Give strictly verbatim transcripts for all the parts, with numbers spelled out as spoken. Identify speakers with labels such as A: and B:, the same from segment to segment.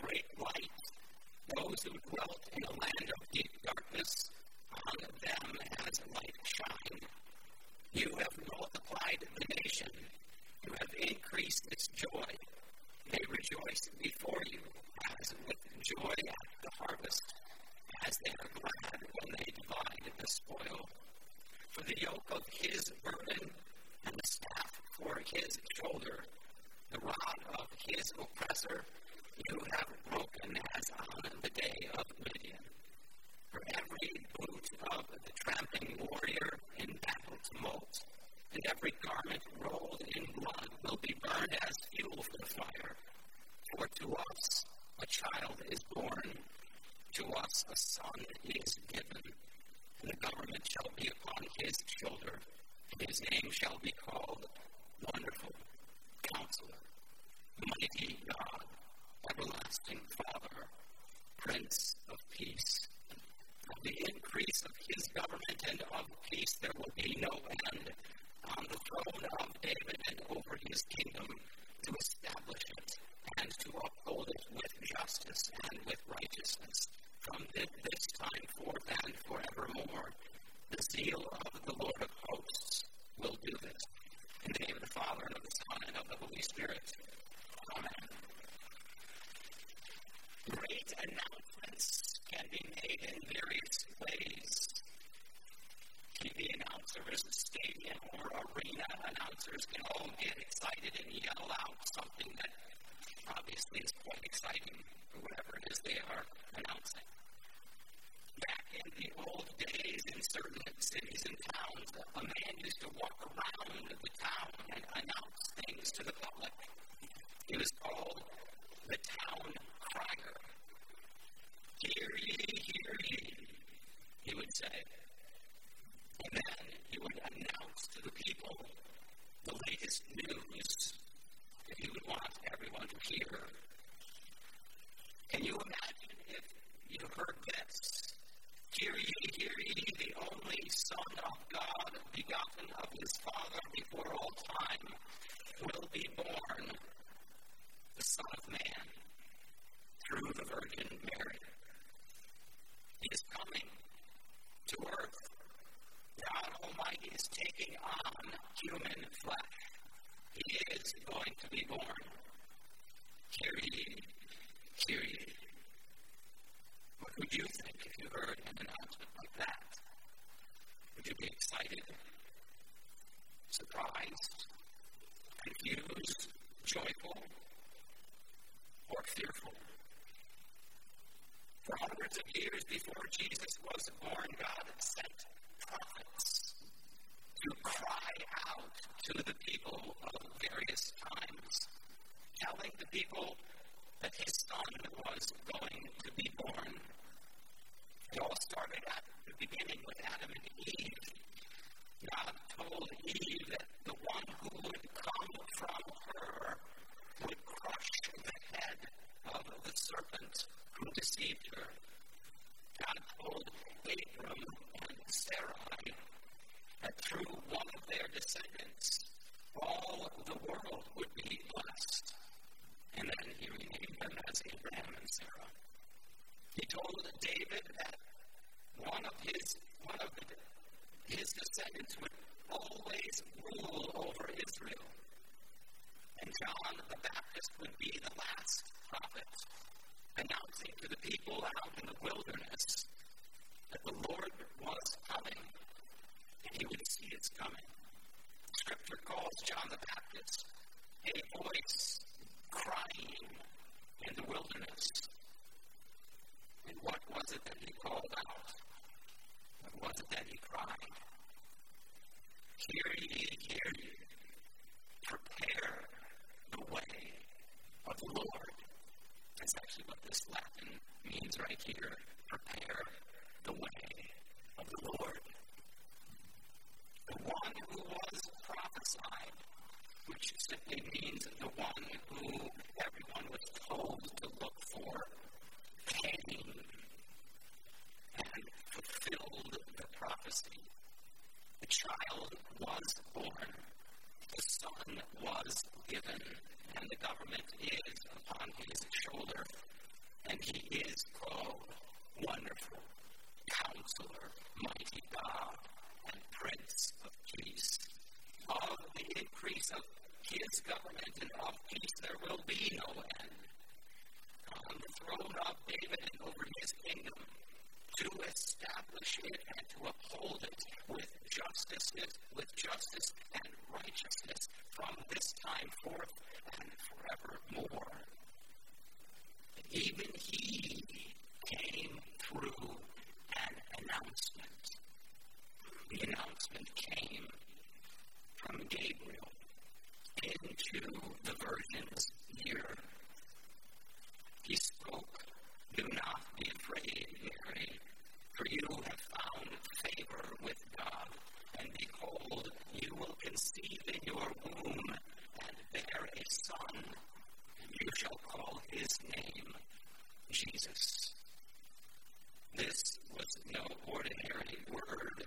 A: great light. Those who dwelt in a land of deep darkness, on them has light shined. You have multiplied the nation. You have increased its joy. They rejoice before you as with joy at the harvest, as they are glad when they divide the spoil. For the yoke of his burden and the staff for his shoulder, the rod of his oppressor, you have broken as on the day of Midian. For every boot of the tramping warrior in battle tumult, and every garment rolled in blood will be burned as fuel for the fire. For to us a child is born, to us a son is given, and the government shall be upon his shoulder, and his name shall be called Wonderful, Counselor, Mighty God, Everlasting Father, Prince of Peace. Of the increase of his government and of peace there will be no end, on the throne of David and over his kingdom, to establish it and to uphold it with justice and with righteousness from this time forth and forevermore. The zeal of the Lord of hosts will do this. In the name of the Father, and of the Son, and of the Holy Spirit. Amen. Great announcements can be made in various ways. T V announcers, stadium or arena announcers can all get excited and yell out something that obviously is quite exciting for whatever it is they are announcing. Back in the old days, in certain cities and towns, a man used to walk around the town and announce things to the public. He was called the town crier. Hear ye, hear ye, he would say. And then he would announce to the people the latest news that he would want everyone to hear. Can you imagine if you heard this? Hear ye, hear ye, the only Son of God, begotten of his Father before all time, will be born, the Son of Man, through the Virgin Mary. He is coming to earth. God Almighty is taking on human flesh. He is going to be born. Hear ye, hear ye. What would you think if you heard an announcement like that? Would you be excited, surprised, confused, joyful, or fearful? For hundreds of years before Jesus was born, God sent prophets to cry out to the people of various times, telling the people that his Son was going to be born. It all started at the beginning with Adam and Eve. God told Eve that the one who would come from her would crush the head of the serpent who deceived her. God told Abram and Sarai that through one of their descendants, all the world would be blessed. And then he renamed them as Abraham and Sarah. He told David that one of his one of the, his descendants would always rule over Israel. And John the Baptist would be the last prophet, announcing to the people out in the wilderness that the Lord was coming, and he would see his coming. Scripture calls John the Baptist a voice crying in the wilderness. And what was it that he called out? What was it that he cried? Hear ye, hear ye, prepare the way of the Lord. That's actually what this Latin means right here. Prepare the way of the Lord. The one who was prophesied, which simply means the one who everyone was told to look for, came and fulfilled the prophecy. The child was born, the Son was given, and the government is upon his shoulder. Counselor, Mighty God, and Prince of Peace. Of the increase of his government and of peace there will be no end. On the throne of David and over his kingdom, to establish it and to uphold it with justice, with justice and righteousness from this time forth and forevermore. Even he came through an announcement. The announcement came from Gabriel into the virgin's ear. He spoke, "Do not be afraid, Mary, for you have found favor with God, and behold, you will conceive in your womb and bear a son, and you shall call his name Jesus." This was no ordinary word,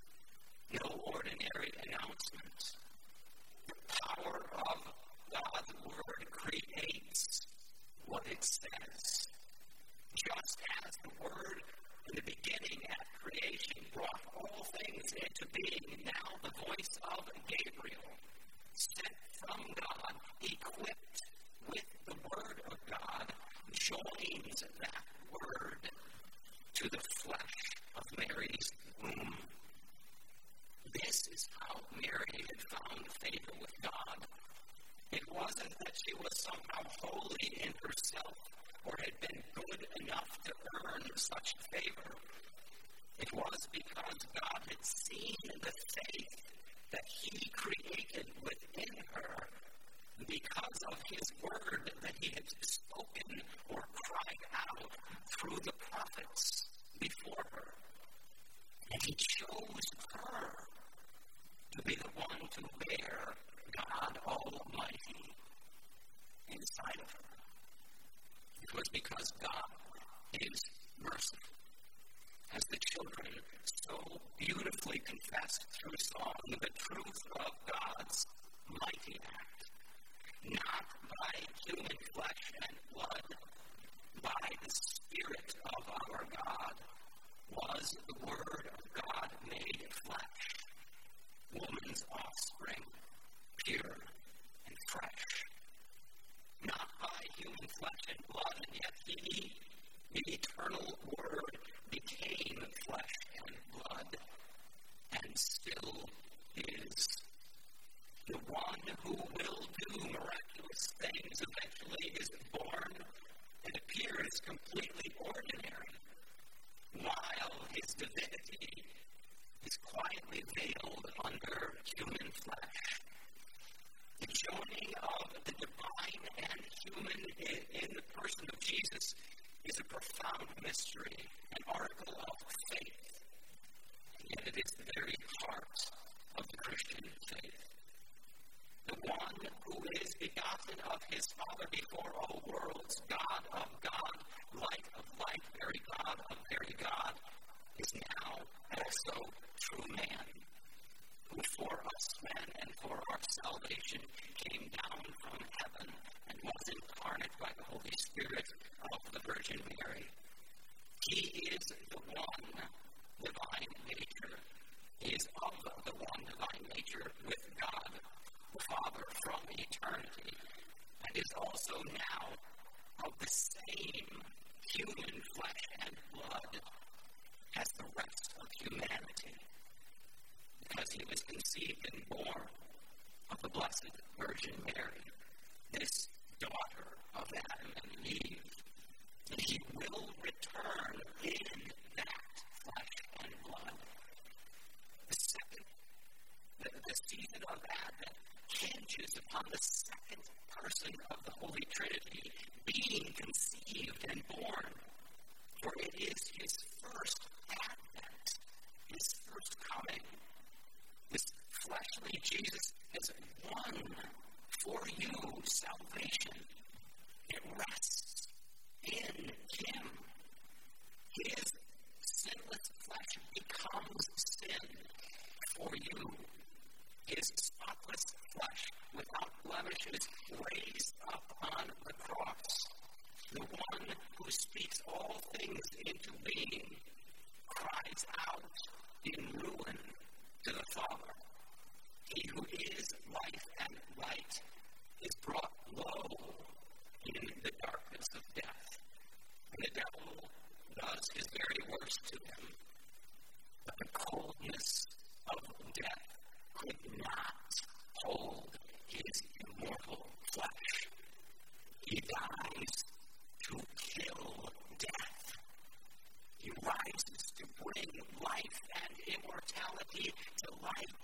A: no ordinary announcement. The power of God's word creates what it says. Just as the word in the beginning at creation brought all things into being, now the voice of Gabriel, sent from God, equipped with the word of God, joins that word to the flesh of Mary's womb. This is how Mary had found favor with God. It wasn't that she was somehow holy in herself or had been good enough to earn such favor. It was because God had seen the faith that he created within her, because of his word that he had spoken or cried out through the prophets before her. And he chose her to be the one to bear God Almighty inside of her. It was because God is merciful. As the children so beautifully confessed through song the truth of God's mighty act, not by human flesh and blood, by the Spirit of our God, was the Word of God made flesh, woman's offspring, pure and fresh. Not by human flesh and blood, and yet he, the eternal Word, became flesh and blood, and still is. The one who will do miraculous things eventually is born and appears completely ordinary, while his divinity is quietly veiled under human flesh. The joining of the divine and human in, in the person of Jesus is a profound mystery, an article of faith, and yet it is the very heart of the Christian faith. The one who is begotten of his Father before all worlds, God of God, light of light, very God of very God, is now also true man, who for us men and for our salvation came down from heaven and was incarnate by the Holy Spirit of the Virgin Mary. He is the one divine nature. He is of the one divine nature with God, the Father, from eternity, and is also now of the same human flesh and blood as the rest of humanity, because he was conceived and born of the Blessed Virgin Mary, this daughter of Adam and Eve. And he will return in that flesh and blood. The second, the, the season of Advent hinges upon the second person of the Holy Trinity being conceived and born. For it is his first advent, his first coming. This fleshly Jesus has won for you salvation. It rests in him. His sinless flesh becomes sin for you. His spotless flesh, without blemishes, raised up on the cross. The one who speaks all things into being cried cries out in ruin to the Father. He who is life and light is brought low in the darkness of death. And the devil does his very worst to him. But the coldness of death could not hold his immortal flesh. He dies to kill death. He rises to bring life and immortality to light.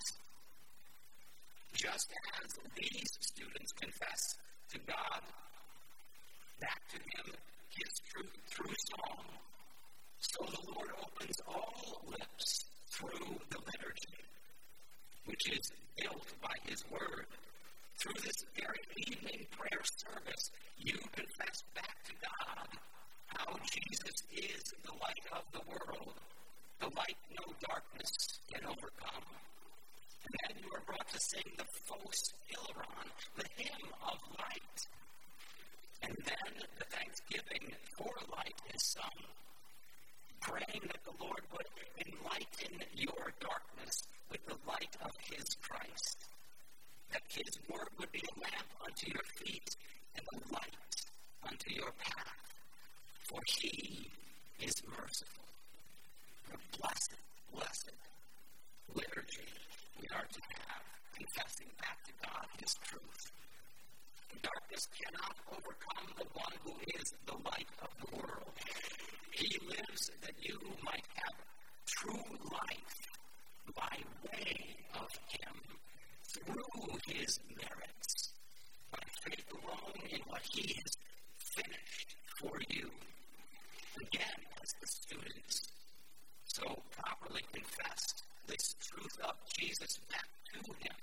A: Just as these students confess to God, back to him his truth through song, so the Lord opens all lips through the liturgy, which is built by his word. Through this very evening prayer service, you confess back to God how Jesus is the light of the world, the light no darkness can overcome. And then you are brought to sing the Phos Hilaron, the hymn of light. And then the thanksgiving for light is sung, praying that the Lord would enlighten your darkness with the light of his Christ, that his word would be a lamp unto your feet and a light unto your path, for he is merciful. The blessed, blessed liturgy we are to have, confessing back to God his truth. The darkness cannot overcome the one who is the light of the world. He lives that you might have true life by way of him, through his merits, by faith alone in what he has finished for you. Again, as the students so properly confessed this truth of Jesus back to him.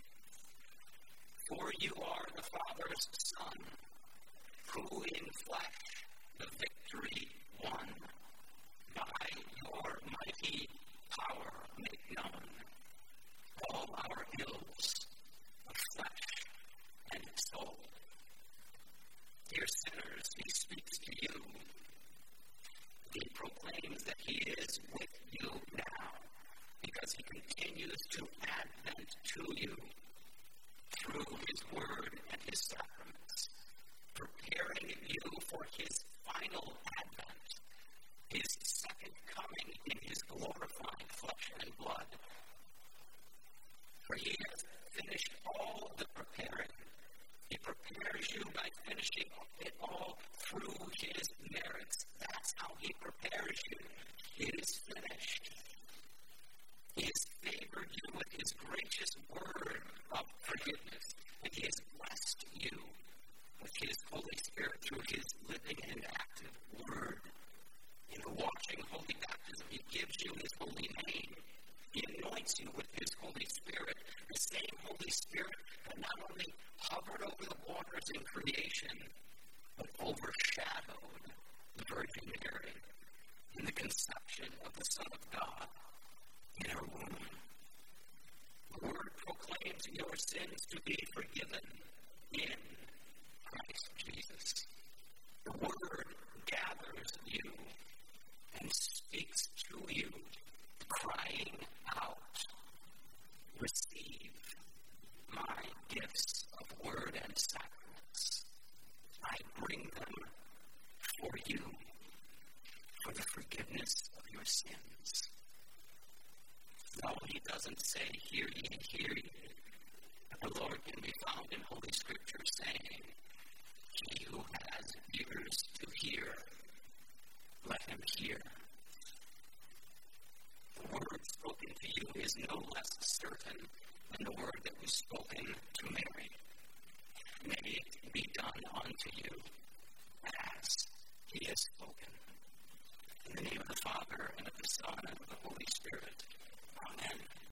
A: For you are the Father's Son, who in flesh the victory won, by your mighty power make known all our ills of flesh and soul. Dear sinners, he speaks to you. He proclaims that he is with you now, because he continues to advent to you through his word and his sacraments, preparing you for his final advent, his second coming in his glorified flesh and blood. For he has finished all the preparing. He prepares you by finishing it all through his merits. That's how he prepares you. It is finished. He has favored you with his gracious word of forgiveness, and he has blessed you with his Holy Spirit through his living and active word. In the washing holy baptism, he gives you his holy name. He anoints you with his Holy Spirit, the same Holy Spirit that not only hovered over the waters in creation, but overshadowed the Virgin Mary in the conception of the Son of God in her womb. The word proclaims your sins to be forgiven in Christ Jesus. The word gathers you and speaks to you, crying out, receive my gifts of word and sacraments. I bring them for you, for the forgiveness of your sins. No, he doesn't say, hear ye, hear ye. But the Lord can be found in Holy Scripture saying, he who has ears to hear, let him hear. The word spoken to you is no less certain than the word that was spoken to Mary. May it be done unto you as he has spoken. In the name of the Father,